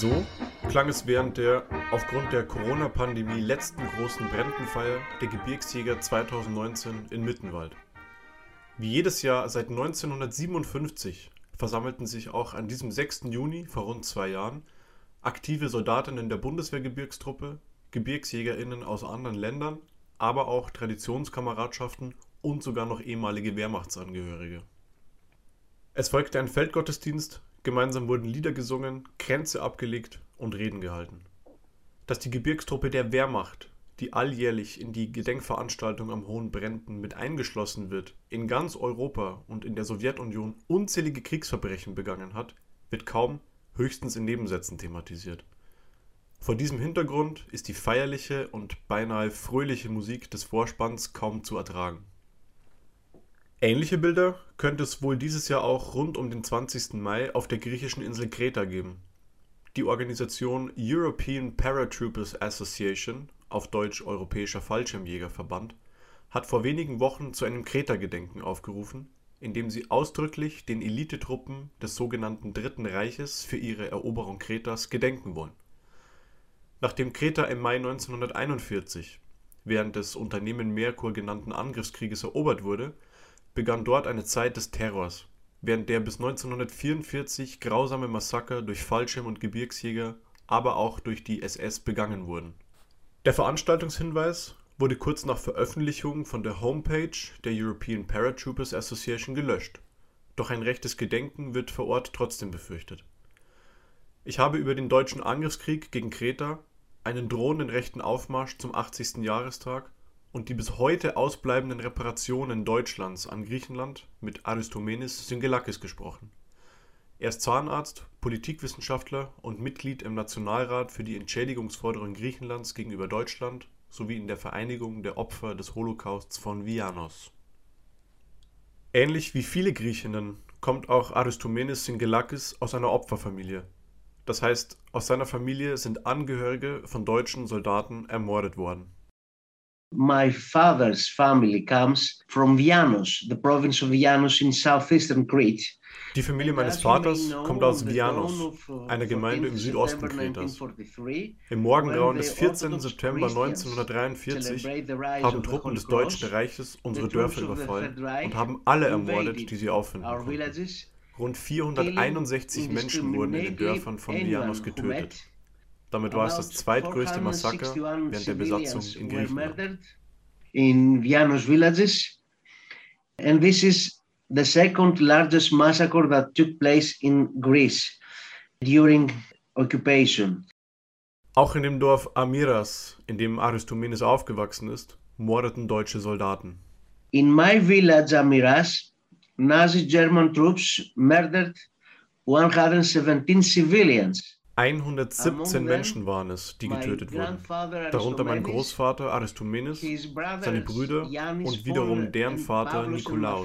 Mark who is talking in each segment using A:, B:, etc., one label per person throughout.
A: So klang es während der aufgrund der Corona-Pandemie letzten großen Brenntenfeier der Gebirgsjäger 2019 in Mittenwald. Wie jedes Jahr seit 1957 versammelten sich auch an diesem 6. Juni vor rund 2 Jahren aktive Soldatinnen der Bundeswehrgebirgstruppe, GebirgsjägerInnen aus anderen Ländern, aber auch Traditionskameradschaften und sogar noch ehemalige Wehrmachtsangehörige. Es folgte ein Feldgottesdienst, gemeinsam wurden Lieder gesungen, Kränze abgelegt und Reden gehalten. Dass die Gebirgstruppe der Wehrmacht, die alljährlich in die Gedenkveranstaltung am Hohen Brennten mit eingeschlossen wird, in ganz Europa und in der Sowjetunion unzählige Kriegsverbrechen begangen hat, wird kaum, höchstens in Nebensätzen thematisiert. Vor diesem Hintergrund ist die feierliche und beinahe fröhliche Musik des Vorspanns kaum zu ertragen. Ähnliche Bilder könnte es wohl dieses Jahr auch rund um den 20. Mai auf der griechischen Insel Kreta geben. Die Organisation European Paratroopers Association, auf Deutsch Europäischer Fallschirmjägerverband, hat vor wenigen Wochen zu einem Kreta-Gedenken aufgerufen, in dem sie ausdrücklich den Elitetruppen des sogenannten Dritten Reiches für ihre Eroberung Kretas gedenken wollen. Nachdem Kreta im Mai 1941 während des Unternehmen Merkur genannten Angriffskrieges erobert wurde, begann dort eine Zeit des Terrors, während der bis 1944 grausame Massaker durch Fallschirm- und Gebirgsjäger, aber auch durch die SS begangen wurden. Der Veranstaltungshinweis wurde kurz nach Veröffentlichung von der Homepage der European Paratroopers Association gelöscht, doch ein rechtes Gedenken wird vor Ort trotzdem befürchtet. Ich habe über den deutschen Angriffskrieg gegen Kreta, einen drohenden rechten Aufmarsch zum 80. Jahrestag und die bis heute ausbleibenden Reparationen Deutschlands an Griechenland mit Aristomenes Syngelakis gesprochen. Er ist Zahnarzt, Politikwissenschaftler und Mitglied im Nationalrat für die Entschädigungsforderung Griechenlands gegenüber Deutschland sowie in der Vereinigung der Opfer des Holocausts von Vianos. Ähnlich wie viele Griechinnen kommt auch Aristomenes Syngelakis aus einer Opferfamilie. Das heißt, aus seiner Familie sind Angehörige von deutschen Soldaten ermordet worden.
B: My father's family comes from Vianos, the province of Vianos in southeastern Crete.
A: Die Familie meines Vaters kommt aus Vianos, einer Gemeinde im Südosten Kretas. Im Morgengrauen des 14. September 1943 haben Truppen des Deutschen Reiches unsere Dörfer überfallen und haben alle ermordet, die sie auffinden konnten. Rund 461 Menschen wurden in den Dörfern von Vianos getötet. Damit war es das zweitgrößte Massaker während der Besatzung in Griechenland.
B: In Vianos villages, and this is the second largest massacre that took place in Greece during occupation.
A: Auch in dem Dorf Amiras, in dem Aristomenes aufgewachsen ist, mordeten deutsche Soldaten.
B: In my village Amiras, Nazi German troops murdered 117 civilians.
A: 117 Menschen waren es, die getötet wurden, darunter mein Großvater Aristomenes, seine Brüder und wiederum deren Vater Nikolaos.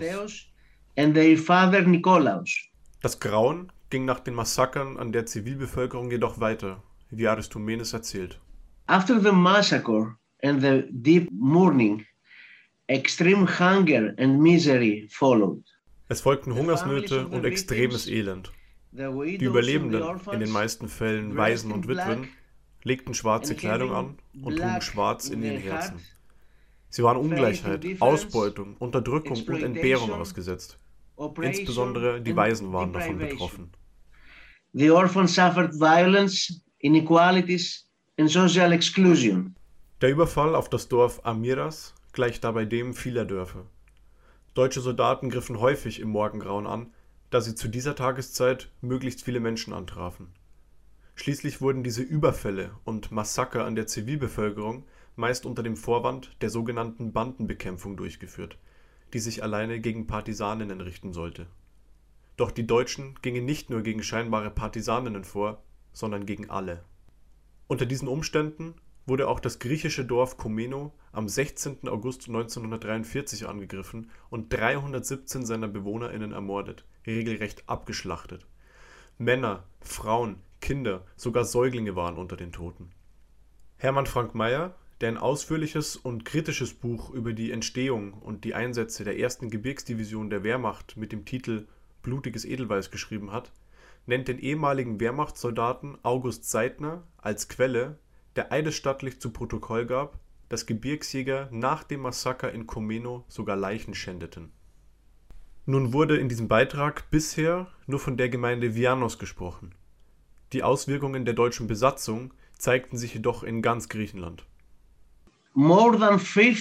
A: Das Grauen ging nach den Massakern an der Zivilbevölkerung jedoch weiter, wie Aristomenes erzählt.
B: After the massacre and the deep mourning, extreme hunger and misery followed.
A: Es folgten Hungersnöte und extremes Elend. Die Überlebenden, in den meisten Fällen Waisen und Witwen, legten schwarze Kleidung an und trugen schwarz in ihren Herzen. Sie waren Ungleichheit, Ausbeutung, Unterdrückung und Entbehrung ausgesetzt. Insbesondere die Waisen waren davon betroffen.
B: The orphans suffered violence, inequalities and social exclusion.
A: Der Überfall auf das Dorf Amiras gleicht dabei dem vieler Dörfer. Deutsche Soldaten griffen häufig im Morgengrauen an, da sie zu dieser Tageszeit möglichst viele Menschen antrafen. Schließlich wurden diese Überfälle und Massaker an der Zivilbevölkerung meist unter dem Vorwand der sogenannten Bandenbekämpfung durchgeführt, die sich alleine gegen Partisaninnen richten sollte. Doch die Deutschen gingen nicht nur gegen scheinbare Partisaninnen vor, sondern gegen alle. Unter diesen Umständen wurde auch das griechische Dorf Komeno am 16. August 1943 angegriffen und 317 seiner BewohnerInnen ermordet, regelrecht abgeschlachtet. Männer, Frauen, Kinder, sogar Säuglinge waren unter den Toten. Hermann Frank Meyer, der ein ausführliches und kritisches Buch über die Entstehung und die Einsätze der 1. Gebirgsdivision der Wehrmacht mit dem Titel Blutiges Edelweiß geschrieben hat, nennt den ehemaligen Wehrmachtssoldaten August Seidner als Quelle, der eidesstattlich zu Protokoll gab, dass Gebirgsjäger nach dem Massaker in Comeno sogar Leichen schändeten. Nun wurde in diesem Beitrag bisher nur von der Gemeinde Vianos gesprochen. Die Auswirkungen der deutschen Besatzung zeigten sich jedoch in ganz Griechenland.
B: More than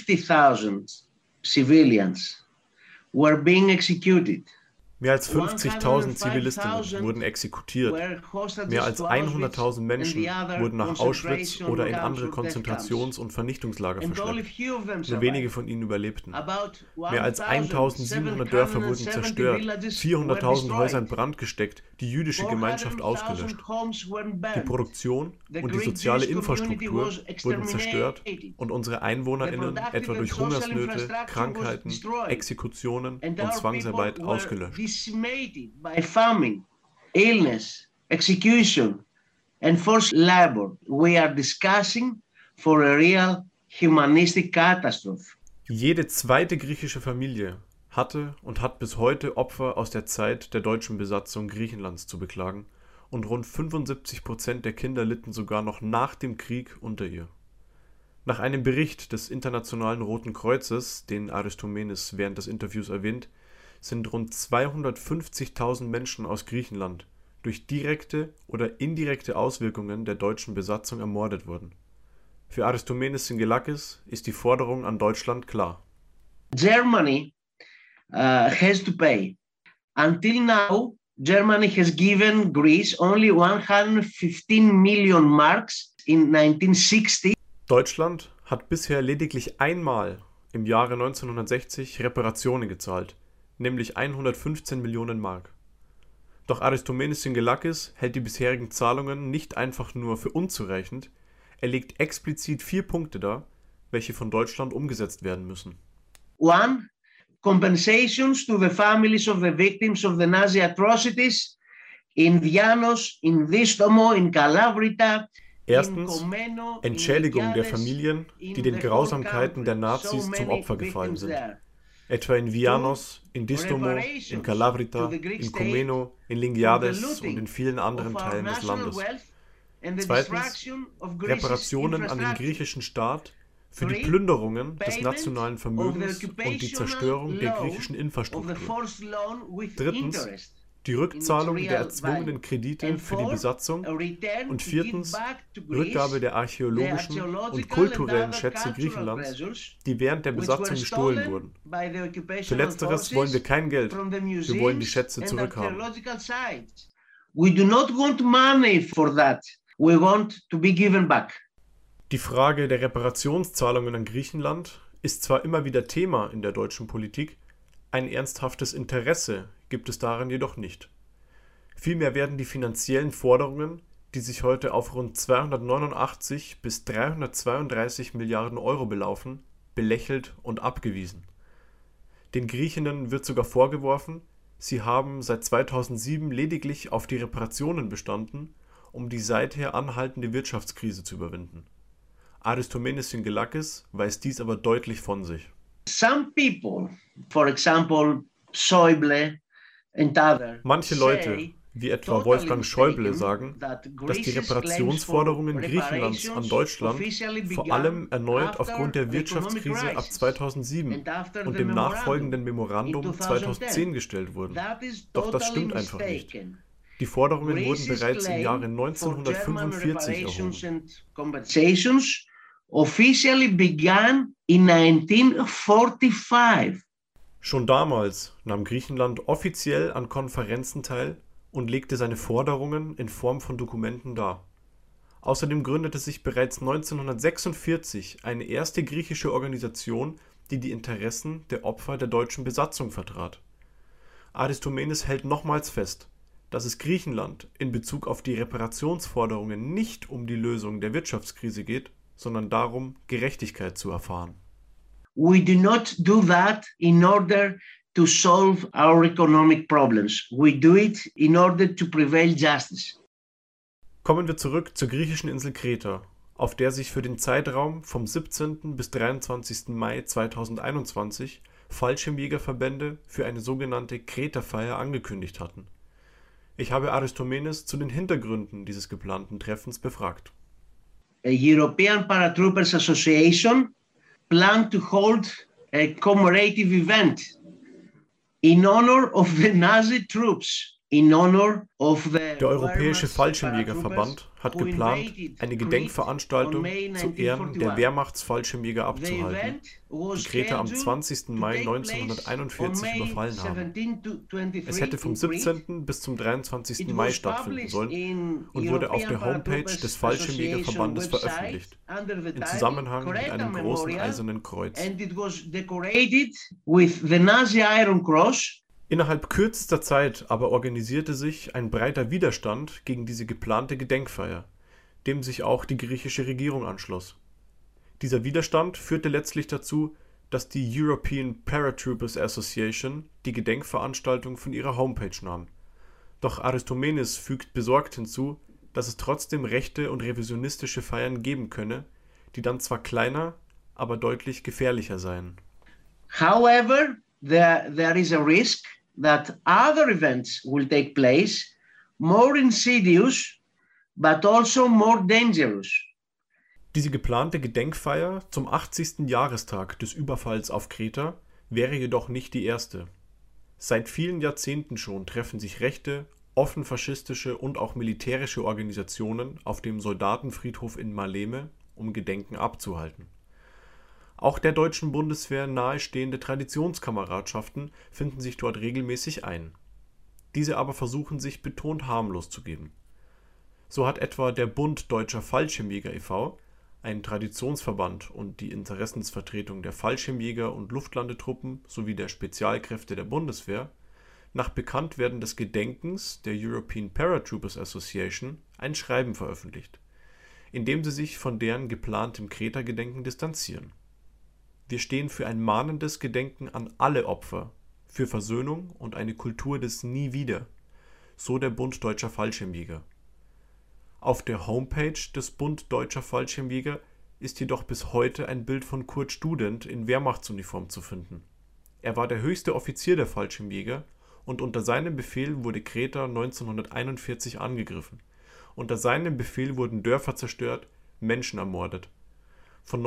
B: 50,000 civilians were being executed.
A: Mehr als 50.000 Zivilistinnen wurden exekutiert. Mehr als 100.000 Menschen wurden nach Auschwitz oder in andere Konzentrations- und Vernichtungslager verschleppt. Nur wenige von ihnen überlebten. Mehr als 1.700 Dörfer wurden zerstört, 400.000 Häuser in Brand gesteckt, die jüdische Gemeinschaft ausgelöscht. Die Produktion und die soziale Infrastruktur wurden zerstört und unsere EinwohnerInnen etwa durch Hungersnöte, Krankheiten, Exekutionen und Zwangsarbeit ausgelöscht.
B: Decimated by famine, illness, execution, and forced labor. We are discussing for a real humanistic catastrophe.
A: Jede zweite griechische Familie hatte und hat bis heute Opfer aus der Zeit der deutschen Besatzung Griechenlands zu beklagen und rund 75% der Kinder litten sogar noch nach dem Krieg unter ihr. Nach einem Bericht des Internationalen Roten Kreuzes, den Aristomenes während des Interviews erwähnt, sind rund 250.000 Menschen aus Griechenland durch direkte oder indirekte Auswirkungen der deutschen Besatzung ermordet worden. Für Aristomenes Singelakis ist die Forderung an Deutschland klar.
B: Germany has to pay. Until now, Germany has given Greece only 115 million marks in 1960.
A: Deutschland hat bisher lediglich einmal im Jahre 1960 Reparationen gezahlt, nämlich 115 Millionen Mark. Doch Aristomenes Singelakis hält die bisherigen Zahlungen nicht einfach nur für unzureichend, er legt explizit 4 Punkte dar, welche von Deutschland umgesetzt werden müssen.
B: 1. Compensations to the families of the victims of the Nazi atrocities in Vianos, in Distomo, in Kalavrita.
A: Erstens, Entschädigung der Familien, die den Grausamkeiten der Nazis zum Opfer gefallen sind. Etwa in Vianos, in Distomo, in Kalavrita, in Comeno, in Lingiades und in vielen anderen Teilen des Landes. Zweitens, Reparationen an den griechischen Staat für die Plünderungen des nationalen Vermögens und die Zerstörung der griechischen Infrastruktur. Drittens, die Rückzahlung der erzwungenen Kredite für die Besatzung und viertens, Rückgabe der archäologischen und kulturellen Schätze Griechenlands, die während der Besatzung gestohlen wurden. Für Letzteres wollen wir kein Geld, wir wollen die Schätze zurückhaben.
B: We do not want money for that. We want to be given back.
A: Die Frage der Reparationszahlungen an Griechenland ist zwar immer wieder Thema in der deutschen Politik, ein ernsthaftes Interesse gibt es daran jedoch nicht. Vielmehr werden die finanziellen Forderungen, die sich heute auf rund 289 bis 332 Milliarden Euro belaufen, belächelt und abgewiesen. Den Griechinnen wird sogar vorgeworfen, sie haben seit 2007 lediglich auf die Reparationen bestanden, um die seither anhaltende Wirtschaftskrise zu überwinden. Aristomenes Singelakis weist dies aber deutlich von sich.
B: Some people, for example, Schäuble and others,
A: manche Leute, wie etwa Wolfgang Schäuble, sagen, dass die Reparationsforderungen Griechenlands an Deutschland vor allem erneut aufgrund der Wirtschaftskrise ab 2007 und dem nachfolgenden Memorandum 2010 gestellt wurden. Doch das stimmt einfach nicht. Die Forderungen wurden bereits im Jahre 1945 erhoben.
B: Officially began in 1945.
A: Schon damals nahm Griechenland offiziell an Konferenzen teil und legte seine Forderungen in Form von Dokumenten dar. Außerdem gründete sich bereits 1946 eine erste griechische Organisation, die die Interessen der Opfer der deutschen Besatzung vertrat. Aristomenes hält nochmals fest, dass es Griechenland in Bezug auf die Reparationsforderungen nicht um die Lösung der Wirtschaftskrise geht, sondern darum, Gerechtigkeit zu erfahren.
B: We do not do that in order to solve our economic problems. We do it in order to prevail justice.
A: Kommen wir zurück zur griechischen Insel Kreta, auf der sich für den Zeitraum vom 17. bis 23. Mai 2021 Fallschirmjägerverbände für eine sogenannte Kreta-Feier angekündigt hatten. Ich habe Aristomenes zu den Hintergründen dieses geplanten Treffens befragt.
B: A European Paratroopers Association planned to hold a commemorative event in honor of the Nazi troops.
A: Der Europäische Fallschirmjägerverband hat geplant, eine Gedenkveranstaltung zu Ehren der Wehrmachtsfallschirmjäger abzuhalten, die Kreta am 20. Mai 1941 überfallen haben. Es hätte vom 17. bis zum 23. Mai stattfinden sollen und wurde auf der Homepage des Fallschirmjägerverbandes veröffentlicht, in Zusammenhang mit einem großen eisernen Kreuz. Innerhalb kürzester Zeit aber organisierte sich ein breiter Widerstand gegen diese geplante Gedenkfeier, dem sich auch die griechische Regierung anschloss. Dieser Widerstand führte letztlich dazu, dass die European Paratroopers Association die Gedenkveranstaltung von ihrer Homepage nahm. Doch Aristomenes fügt besorgt hinzu, dass es trotzdem rechte und revisionistische Feiern geben könne, die dann zwar kleiner, aber deutlich gefährlicher seien.
B: However, there is a risk that other events will take place, more insidious, but also more dangerous.
A: Diese geplante Gedenkfeier zum 80. Jahrestag des Überfalls auf Kreta wäre jedoch nicht die erste. Seit vielen Jahrzehnten schon treffen sich rechte, offen faschistische und auch militärische Organisationen auf dem Soldatenfriedhof in Maleme, um Gedenken abzuhalten. Auch der deutschen Bundeswehr nahestehende Traditionskameradschaften finden sich dort regelmäßig ein. Diese aber versuchen sich betont harmlos zu geben. So hat etwa der Bund Deutscher Fallschirmjäger e.V., ein Traditionsverband und die Interessensvertretung der Fallschirmjäger und Luftlandetruppen sowie der Spezialkräfte der Bundeswehr, nach Bekanntwerden des Gedenkens der European Paratroopers Association ein Schreiben veröffentlicht, in dem sie sich von deren geplantem Kreta-Gedenken distanzieren. Wir stehen für ein mahnendes Gedenken an alle Opfer, für Versöhnung und eine Kultur des Nie wieder, so der Bund Deutscher Fallschirmjäger. Auf der Homepage des Bund Deutscher Fallschirmjäger ist jedoch bis heute ein Bild von Kurt Student in Wehrmachtsuniform zu finden. Er war der höchste Offizier der Fallschirmjäger und unter seinem Befehl wurde Kreta 1941 angegriffen. Unter seinem Befehl wurden Dörfer zerstört, Menschen ermordet. Von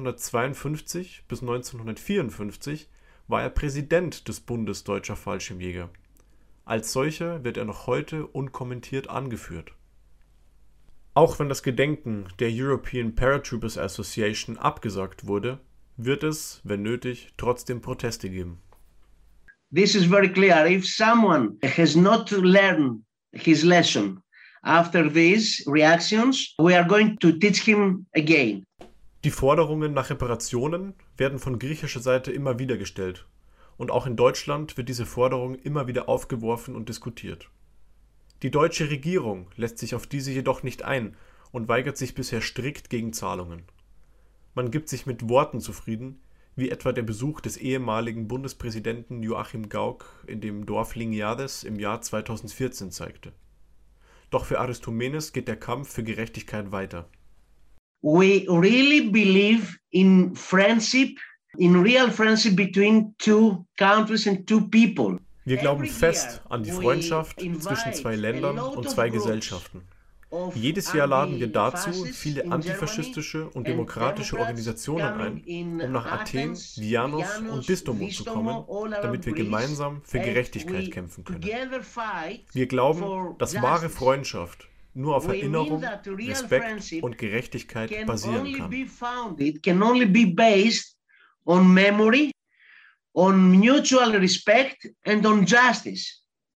A: 1952 bis 1954 war er Präsident des Bundes Deutscher Fallschirmjäger. Als solcher wird er noch heute unkommentiert angeführt. Auch wenn das Gedenken der European Paratroopers Association abgesagt wurde, wird es, wenn nötig, trotzdem Proteste geben.
B: This is very clear. If someone has not learned his lesson after these reactions, we are going to teach him again.
A: Die Forderungen nach Reparationen werden von griechischer Seite immer wieder gestellt. Und auch in Deutschland wird diese Forderung immer wieder aufgeworfen und diskutiert. Die deutsche Regierung lässt sich auf diese jedoch nicht ein und weigert sich bisher strikt gegen Zahlungen. Man gibt sich mit Worten zufrieden, wie etwa der Besuch des ehemaligen Bundespräsidenten Joachim Gauck in dem Dorf Lingiades im Jahr 2014 zeigte. Doch für Aristomenes geht der Kampf für Gerechtigkeit weiter.
B: We really believe in friendship, in real friendship between two countries and two people.
A: Wir glauben fest an die Freundschaft zwischen zwei Ländern und zwei Gesellschaften. Jedes Jahr laden wir dazu viele antifaschistische und demokratische Organisationen ein, um nach Athen, Vianos und Distomos zu kommen, damit wir gemeinsam für Gerechtigkeit kämpfen können. Wir glauben, dass wahre Freundschaft nur auf Erinnerung, Respekt und Gerechtigkeit basieren kann.
B: It can only be based on memory, on mutual respect and on justice.